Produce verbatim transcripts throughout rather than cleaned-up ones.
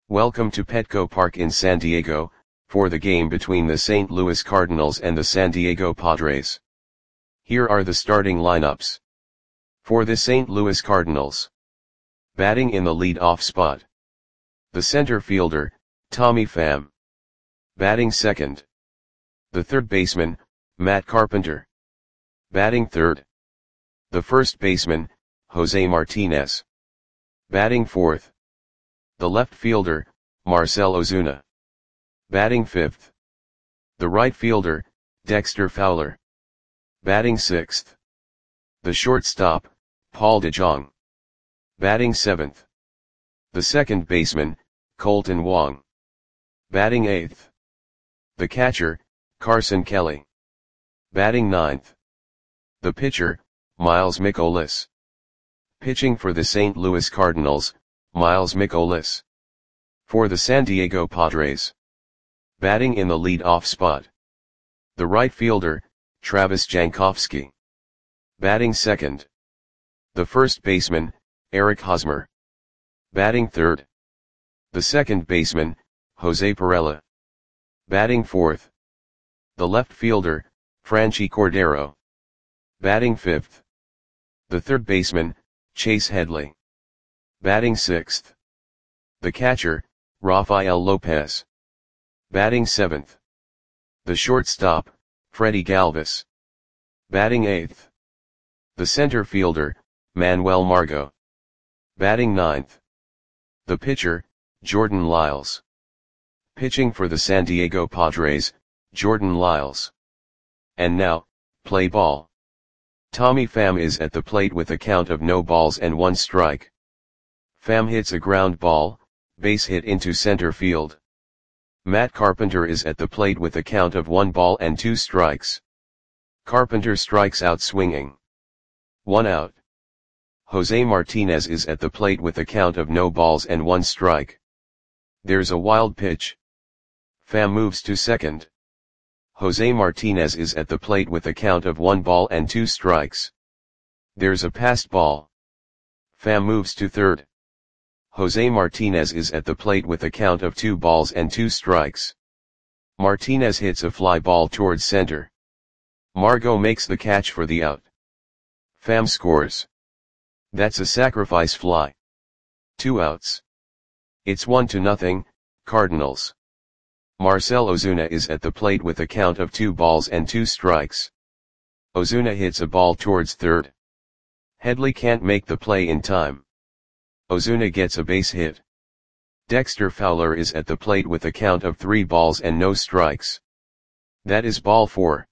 Welcome to Petco Park in San Diego, for the game between the Saint Louis Cardinals and the San Diego Padres. Here are the starting lineups. For the Saint Louis Cardinals. Batting in the lead-off spot. The center fielder, Tommy Pham. Batting second. The third baseman, Matt Carpenter. Batting third. The first baseman, Jose Martinez. Batting fourth. The left fielder, Marcell Ozuna. Batting fifth. The right fielder, Dexter Fowler. Batting sixth. The shortstop, Paul DeJong. Batting seventh. The second baseman, Kolten Wong. Batting eighth. The catcher, Carson Kelly. Batting ninth. The pitcher, Miles Mikolas. Pitching for the Saint Louis Cardinals, Miles Mikolas. For the San Diego Padres. Batting in the lead-off spot. The right fielder, Travis Jankowski. Batting second. The first baseman, Eric Hosmer. Batting third. The second baseman, Jose Pirela. Batting fourth. The left fielder, Franchy Cordero. Batting fifth. The third baseman, Chase Headley. Batting sixth. The catcher, Rafael Lopez. Batting seventh. The shortstop, Freddie Galvis. Batting eighth. The center fielder, Manuel Margot. Batting ninth. The pitcher, Jordan Lyles. Pitching for the San Diego Padres, Jordan Lyles. And now, play ball. Tommy Pham is at the plate with a count of no balls and one strike. Pham hits a ground ball, base hit into center field. Matt Carpenter is at the plate with a count of one ball and two strikes. Carpenter strikes out swinging. One out. Jose Martinez is at the plate with a count of no balls and one strike. There's a wild pitch. Pham moves to second. Jose Martinez is at the plate with a count of one ball and two strikes. There's a passed ball. Pham moves to third. Jose Martinez is at the plate with a count of two balls and two strikes. Martinez hits a fly ball towards center. Margot makes the catch for the out. Pham scores. That's a sacrifice fly. Two outs. It's one to nothing, Cardinals. Marcell Ozuna is at the plate with a count of two balls and two strikes. Ozuna hits a ball towards third. Headley can't make the play in time. Ozuna gets a base hit. Dexter Fowler is at the plate with a count of three balls and no strikes. That is ball four.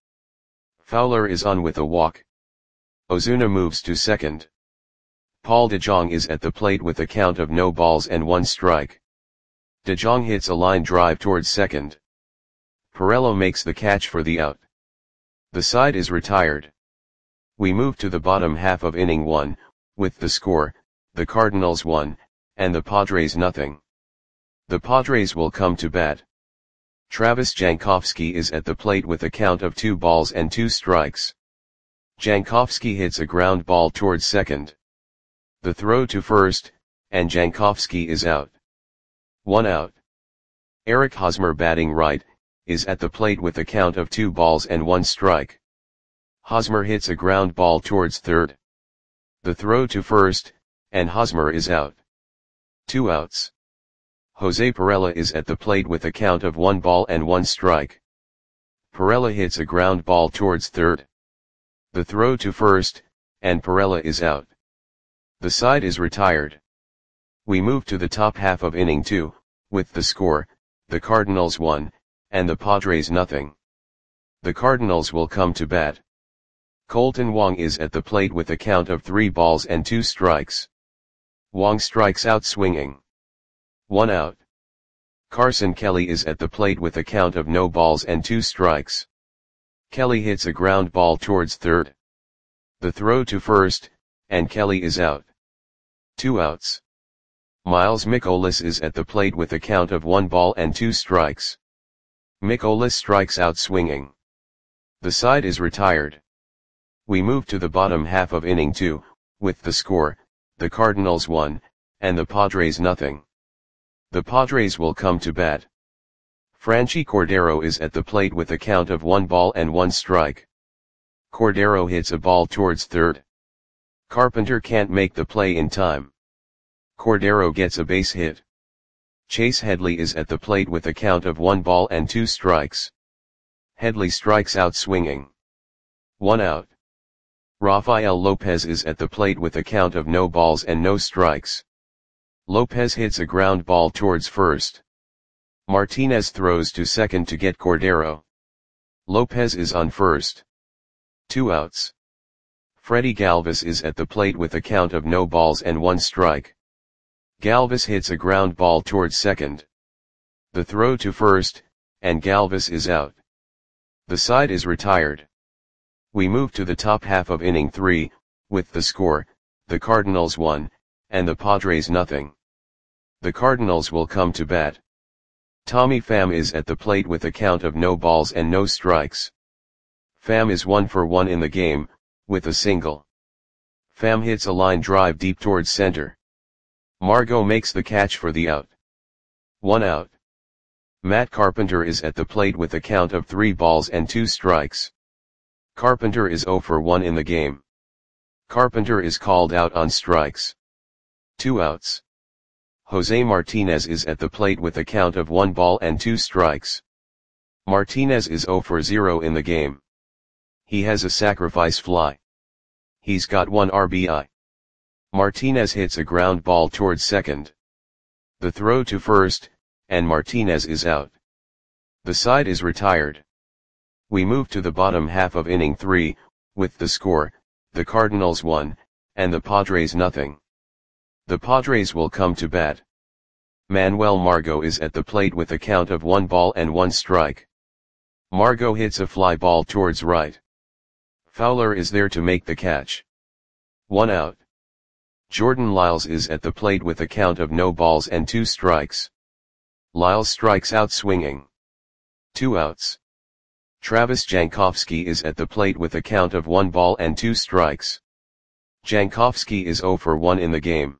Fowler is on with a walk. Ozuna moves to second. Paul DeJong is at the plate with a count of no balls and one strike. DeJong hits a line drive towards second. Pirela makes the catch for the out. The side is retired. We move to the bottom half of inning one, with the score, the Cardinals one, and the Padres nothing. The Padres will come to bat. Travis Jankowski is at the plate with a count of two balls and two strikes. Jankowski hits a ground ball towards second. The throw to first, and Jankowski is out. One out. Eric Hosmer, batting right, is at the plate with a count of two balls and one strike. Hosmer hits a ground ball towards third. The throw to first, and Hosmer is out. Two outs. Jose Pirela is at the plate with a count of one ball and one strike. Pirela hits a ground ball towards third. The throw to first, and Pirela is out. The side is retired. We move to the top half of inning two, with the score, the Cardinals one, and the Padres nothing. The Cardinals will come to bat. Kolten Wong is at the plate with a count of three balls and two strikes. Wong strikes out swinging. One out. Carson Kelly is at the plate with a count of no balls and two strikes. Kelly hits a ground ball towards third. The throw to first, and Kelly is out. Two outs. Miles Mikolas is at the plate with a count of one ball and two strikes. Mikolas strikes out swinging. The side is retired. We move to the bottom half of inning two, with the score, the Cardinals one, and the Padres nothing. The Padres will come to bat. Franchy Cordero is at the plate with a count of one ball and one strike. Cordero hits a ball towards third. Carpenter can't make the play in time. Cordero gets a base hit. Chase Headley is at the plate with a count of one ball and two strikes. Headley strikes out swinging. One out. Rafael Lopez is at the plate with a count of no balls and no strikes. Lopez hits a ground ball towards first. Martinez throws to second to get Cordero. Lopez is on first. Two outs. Freddie Galvis is at the plate with a count of no balls and one strike. Galvis hits a ground ball towards second. The throw to first, and Galvis is out. The side is retired. We move to the top half of inning three, with the score, the Cardinals one, and the Padres nothing. The Cardinals will come to bat. Tommy Pham is at the plate with a count of no balls and no strikes. Pham is one for one in the game, with a single. Pham hits a line drive deep towards center. Margot makes the catch for the out. One out. Matt Carpenter is at the plate with a count of three balls and two strikes. Carpenter is zero for one in the game. Carpenter is called out on strikes. Two outs. Jose Martinez is at the plate with a count of one ball and two strikes. Martinez is zero for zero in the game. He has a sacrifice fly. He's got one R B I. Martinez hits a ground ball towards second. The throw to first, and Martinez is out. The side is retired. We move to the bottom half of inning three, with the score, the Cardinals one, and the Padres nothing. The Padres will come to bat. Manuel Margot is at the plate with a count of one ball and one strike. Margot hits a fly ball towards right. Fowler is there to make the catch. One out. Jordan Lyles is at the plate with a count of no balls and two strikes. Lyles strikes out swinging. Two outs. Travis Jankowski is at the plate with a count of one ball and two strikes. Jankowski is zero for one in the game.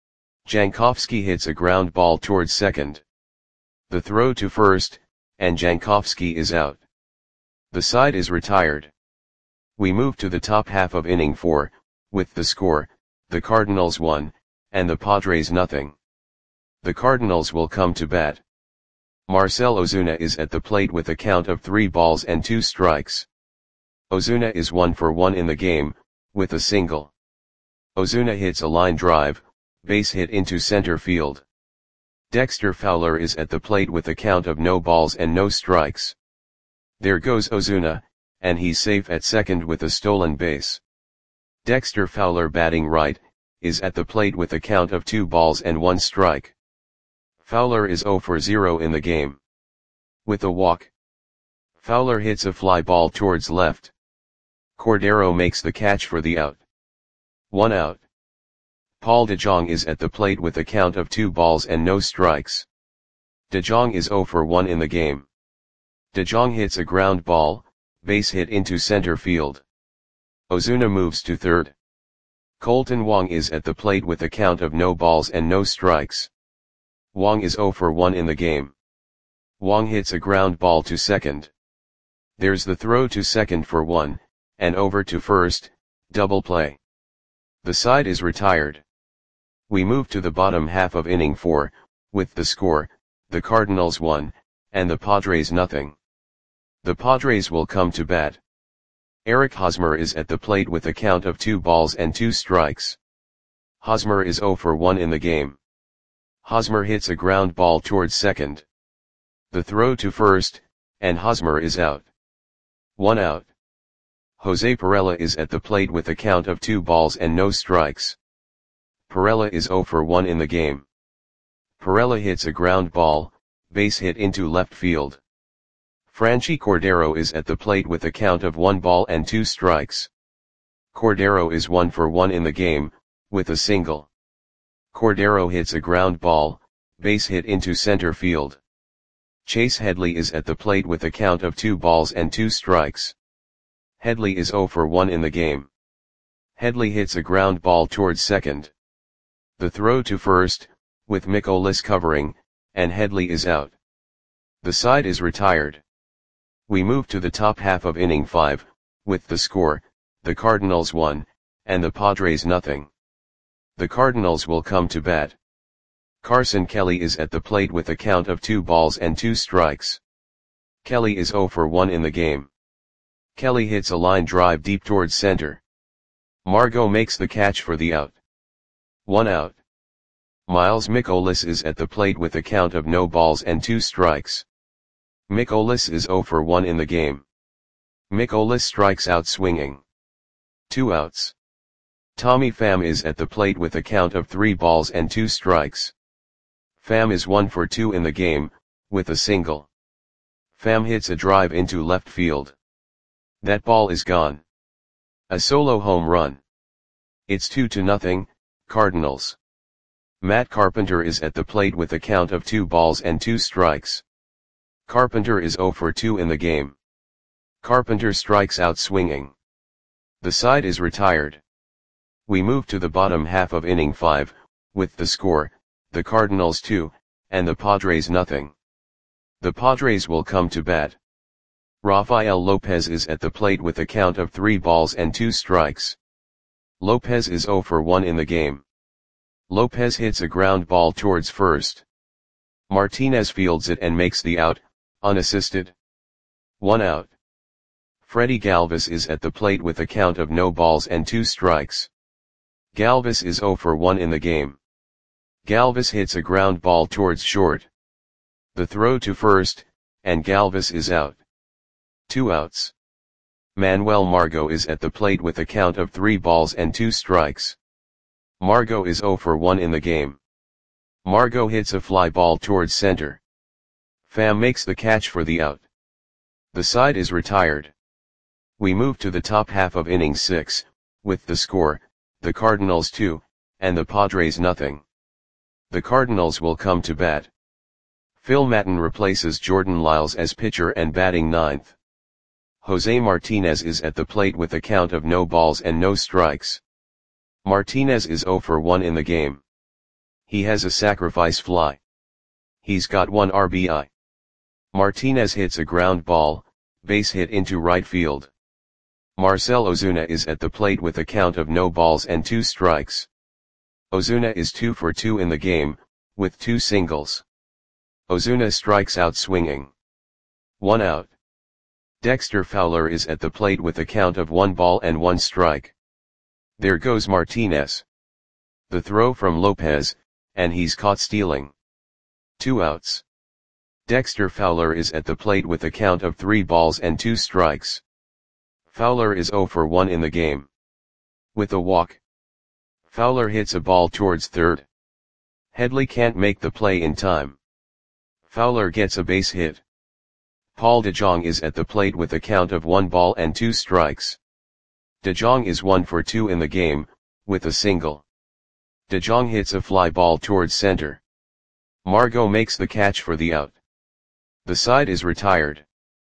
Jankowski hits a ground ball towards second. The throw to first, and Jankowski is out. The side is retired. We move to the top half of inning four, with the score, the Cardinals one, and the Padres nothing. The Cardinals will come to bat. Marcell Ozuna is at the plate with a count of three balls and two strikes. Ozuna is one for one in the game, with a single. Ozuna hits a line drive, base hit into center field. Dexter Fowler is at the plate with a count of no balls and no strikes. There goes Ozuna, and he's safe at second with a stolen base. Dexter Fowler, batting right, is at the plate with a count of two balls and one strike. Fowler is zero for zero in the game. With a walk. Fowler hits a fly ball towards left. Cordero makes the catch for the out. One out. Paul DeJong is at the plate with a count of two balls and no strikes. DeJong is zero for one in the game. DeJong hits a ground ball, base hit into center field. Ozuna moves to third. Colton Wong is at the plate with a count of no balls and no strikes. Wong is zero for one in the game. Wong hits a ground ball to second. There's the throw to second for one, and over to first, double play. The side is retired. We move to the bottom half of inning four, with the score, the Cardinals one, and the Padres nothing. The Padres will come to bat. Eric Hosmer is at the plate with a count of two balls and two strikes. Hosmer is zero for one in the game. Hosmer hits a ground ball towards second. The throw to first, and Hosmer is out. One out. Jose Pirela is at the plate with a count of two balls and no strikes. Pirela is zero for one in the game. Pirela hits a ground ball, base hit into left field. Franchy Cordero is at the plate with a count of one ball and two strikes. Cordero is one for one in the game, with a single. Cordero hits a ground ball, base hit into center field. Chase Headley is at the plate with a count of two balls and two strikes. Headley is zero for one in the game. Headley hits a ground ball towards second. The throw to first, with Mikolas covering, and Headley is out. The side is retired. We move to the top half of inning five, with the score, the Cardinals one, and the Padres nothing. The Cardinals will come to bat. Carson Kelly is at the plate with a count of two balls and two strikes. Kelly is oh for one in the game. Kelly hits a line drive deep towards center. Margot makes the catch for the out. One out. Miles Mikolas is at the plate with a count of no balls and two strikes. Mikolas is oh for one in the game. Mikolas strikes out swinging. Two outs. Tommy Pham is at the plate with a count of three balls and two strikes. Pham is one for two in the game, with a single. Pham hits a drive into left field. That ball is gone. A solo home run. It's two to nothing, Cardinals. Matt Carpenter is at the plate with a count of two balls and two strikes. Carpenter is oh for two in the game. Carpenter strikes out swinging. The side is retired. We move to the bottom half of inning five, with the score, the Cardinals two, and the Padres nothing. The Padres will come to bat. Rafael Lopez is at the plate with a count of three balls and two strikes. Lopez is oh for one in the game. Lopez hits a ground ball towards first. Martinez fields it and makes the out, unassisted. One out. Freddie Galvis is at the plate with a count of no balls and two strikes. Galvis is oh for one in the game. Galvis hits a ground ball towards short. The throw to first, and Galvis is out. Two outs. Manuel Margot is at the plate with a count of three balls and two strikes. Margot is oh for one in the game. Margot hits a fly ball towards center. Pham makes the catch for the out. The side is retired. We move to the top half of inning six, with the score, the Cardinals two, and the Padres nothing. The Cardinals will come to bat. Phil Maton replaces Jordan Lyles as pitcher and batting ninth. Jose Martinez is at the plate with a count of no balls and no strikes. Martinez is oh for one in the game. He has a sacrifice fly. He's got one R B I. Martinez hits a ground ball, base hit into right field. Marcell Ozuna is at the plate with a count of no balls and two strikes. Ozuna is two for two in the game, with two singles. Ozuna strikes out swinging. One out. Dexter Fowler is at the plate with a count of one ball and one strike. There goes Martinez. The throw from Lopez, and he's caught stealing. Two outs. Dexter Fowler is at the plate with a count of three balls and two strikes. Fowler is oh for one in the game. With a walk. Fowler hits a ball towards third. Headley can't make the play in time. Fowler gets a base hit. Paul DeJong is at the plate with a count of one ball and two strikes. DeJong is one for two in the game, with a single. DeJong hits a fly ball towards center. Margot makes the catch for the out. The side is retired.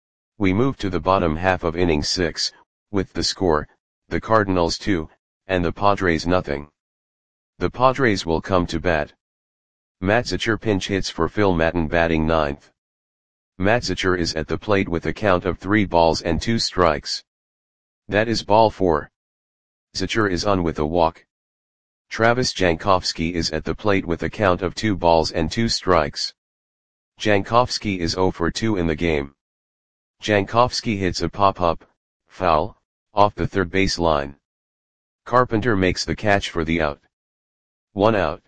We move to the bottom half of inning six, with the score, the Cardinals two, and the Padres nothing. The Padres will come to bat. Matt Zachor pinch hits for Phil Maton batting ninth. Matt Zachor is at the plate with a count of three balls and two strikes. That is ball four. Zachor is on with a walk. Travis Jankowski is at the plate with a count of two balls and two strikes. Jankowski is oh for two in the game. Jankowski hits a pop-up, foul, off the third base line. Carpenter makes the catch for the out. One out.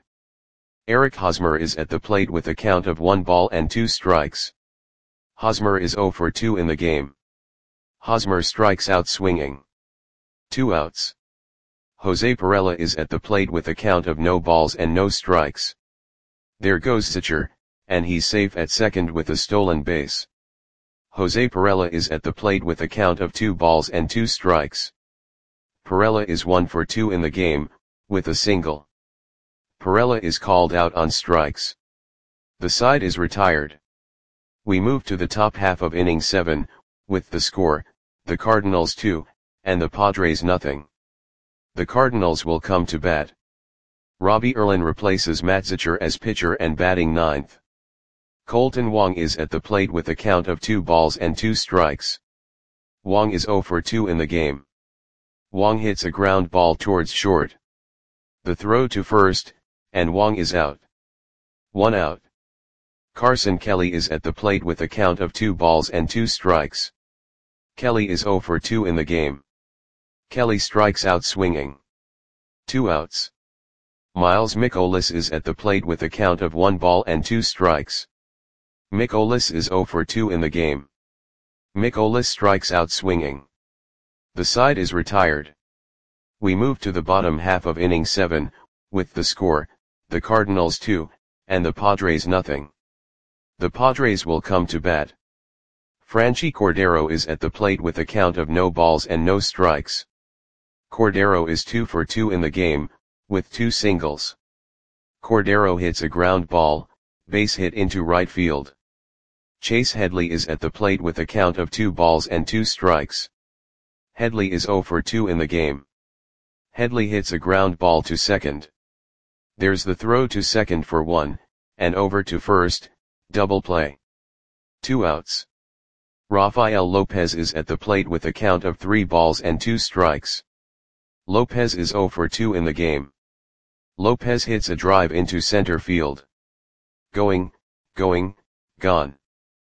Eric Hosmer is at the plate with a count of one ball and two strikes. Hosmer is oh for two in the game. Hosmer strikes out swinging. Two outs. Jose Pirela is at the plate with a count of no balls and no strikes. There goes Zachor, and he's safe at second with a stolen base. Jose Pirela is at the plate with a count of two balls and two strikes. Pirela is one for two in the game, with a single. Pirela is called out on strikes. The side is retired. We move to the top half of inning seven, with the score, the Cardinals two, and the Padres nothing. The Cardinals will come to bat. Robbie Erlin replaces Matt Zachor as pitcher and batting ninth. Kolten Wong is at the plate with a count of two balls and two strikes. Wong is zero for two in the game. Wong hits a ground ball towards short. The throw to first, and Wong is out. One out. Carson Kelly is at the plate with a count of two balls and two strikes. Kelly is zero for two in the game. Kelly strikes out swinging. Two outs. Miles Mikolas is at the plate with a count of one ball and two strikes. Mikolas is zero for two in the game. Mikolas strikes out swinging. The side is retired. We move to the bottom half of inning seven, with the score, the Cardinals two, and the Padres nothing. The Padres will come to bat. Franchy Cordero is at the plate with a count of no balls and no strikes. Cordero is two for two in the game, with two singles. Cordero hits a ground ball, base hit into right field. Chase Headley is at the plate with a count of two balls and two strikes. Headley is zero for two in the game. Headley hits a ground ball to second. There's the throw to second for one, and over to first, double play. Two outs. Rafael Lopez is at the plate with a count of three balls and two strikes. Lopez is zero for two in the game. Lopez hits a drive into center field. Going, going, gone.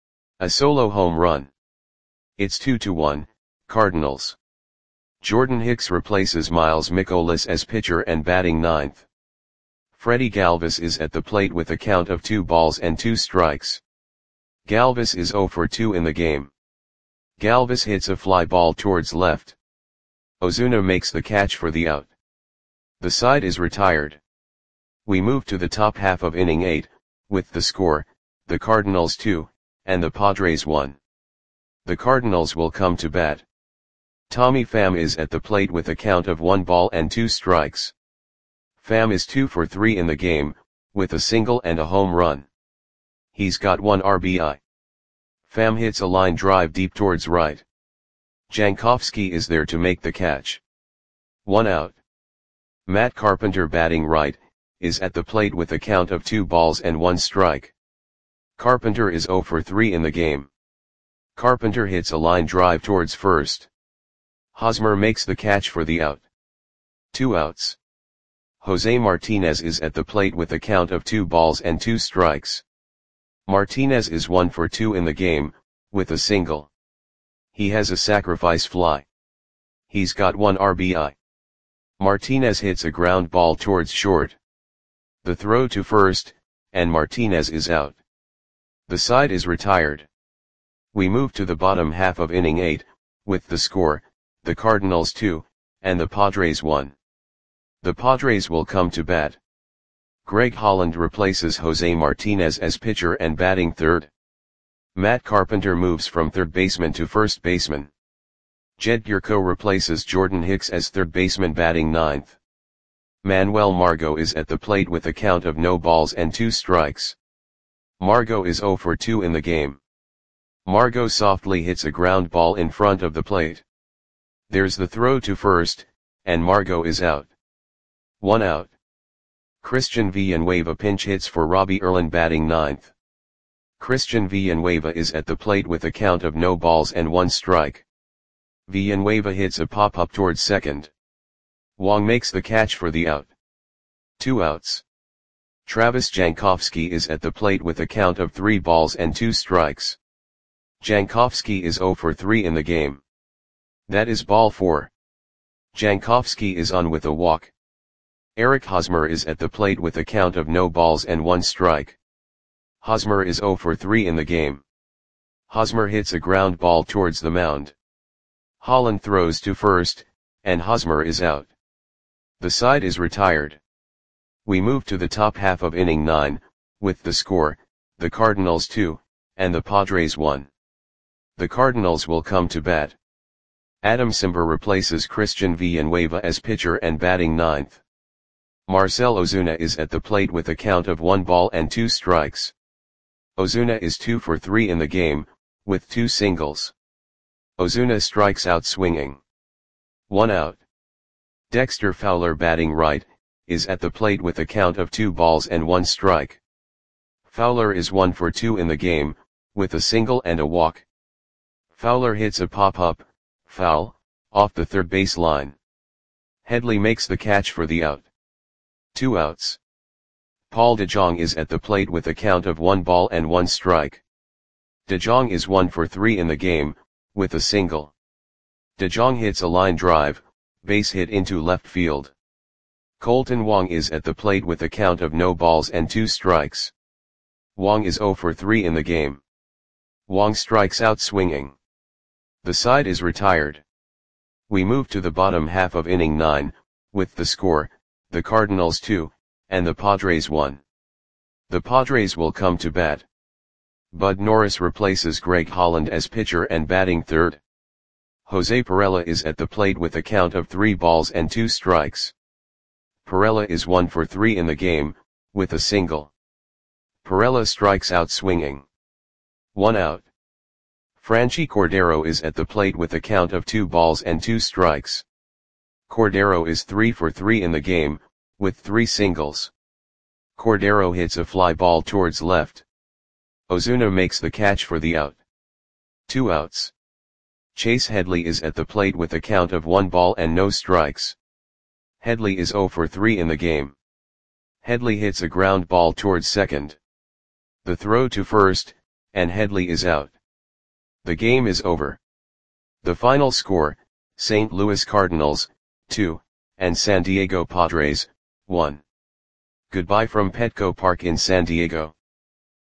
A solo home run. It's two to one, Cardinals. Jordan Hicks replaces Miles Mikolas as pitcher and batting ninth. Freddie Galvis is at the plate with a count of two balls and two strikes. Galvis is zero for two in the game. Galvis hits a fly ball towards left. Ozuna makes the catch for the out. The side is retired. We move to the top half of inning eight, with the score, the Cardinals two, and the Padres one. The Cardinals will come to bat. Tommy Pham is at the plate with a count of one ball and two strikes. Pham is two for three in the game, with a single and a home run. He's got one R B I. Pham hits a line drive deep towards right. Jankowski is there to make the catch. One out. Matt Carpenter, batting right, is at the plate with a count of two balls and one strike. Carpenter is zero for three in the game. Carpenter hits a line drive towards first. Hosmer makes the catch for the out. Two outs. Jose Martinez is at the plate with a count of two balls and two strikes. Martinez is one for two in the game, with a single. He has a sacrifice fly. He's got one R B I. Martinez hits a ground ball towards short. The throw to first, and Martinez is out. The side is retired. We move to the bottom half of inning eight, with the score, the Cardinals two, and the Padres one. The Padres will come to bat. Greg Holland replaces Jose Martinez as pitcher and batting third. Matt Carpenter moves from third baseman to first baseman. Jed Gurko replaces Jordan Hicks as third baseman, batting ninth. Manuel Margot is at the plate with a count of no balls and two strikes. Margot is zero for two in the game. Margot softly hits a ground ball in front of the plate. There's the throw to first, and Margot is out. One out. Christian Villanueva pinch hits for Robbie Erlin, batting ninth. Christian Villanueva is at the plate with a count of no balls and one strike. Villanueva hits a pop-up towards second. Wong makes the catch for the out. Two outs. Travis Jankowski is at the plate with a count of three balls and two strikes. Jankowski is zero for three in the game. That is ball four. Jankowski is on with a walk. Eric Hosmer is at the plate with a count of no balls and one strike. Hosmer is zero for three in the game. Hosmer hits a ground ball towards the mound. Holland throws to first, and Hosmer is out. The side is retired. We move to the top half of inning nine, with the score, the Cardinals two, and the Padres one. The Cardinals will come to bat. Adam Simber replaces Christian Villanueva as pitcher and batting ninth. Marcell Ozuna is at the plate with a count of one ball and two strikes. Ozuna is two for three in the game, with two singles. Ozuna strikes out swinging. One out. Dexter Fowler, batting right, is at the plate with a count of two balls and one strike. Fowler is one for two in the game, with a single and a walk. Fowler hits a pop-up, foul, off the third base line. Headley makes the catch for the out. Two outs. Paul DeJong is at the plate with a count of one ball and one strike. DeJong is one for three in the game, with a single. DeJong hits a line drive, base hit into left field. Colton Wong is at the plate with a count of no balls and two strikes. Wong is zero for three in the game. Wong strikes out swinging. The side is retired. We move to the bottom half of inning nine, with the score, the Cardinals two, and the Padres one. The Padres will come to bat. Bud Norris replaces Greg Holland as pitcher and batting third. Jose Pirela is at the plate with a count of three balls and two strikes. Pirela is one for three in the game, with a single. Pirela strikes out swinging. One out. Franchi Cordero is at the plate with a count of two balls and two strikes. Cordero is three for three in the game, with three singles. Cordero hits a fly ball towards left. Ozuna makes the catch for the out. Two outs. Chase Headley is at the plate with a count of one ball and no strikes. Headley is zero for three in the game. Headley hits a ground ball towards second. The throw to first, and Headley is out. The game is over. The final score, Saint Louis Cardinals, two, and San Diego Padres, one. Goodbye from Petco Park in San Diego.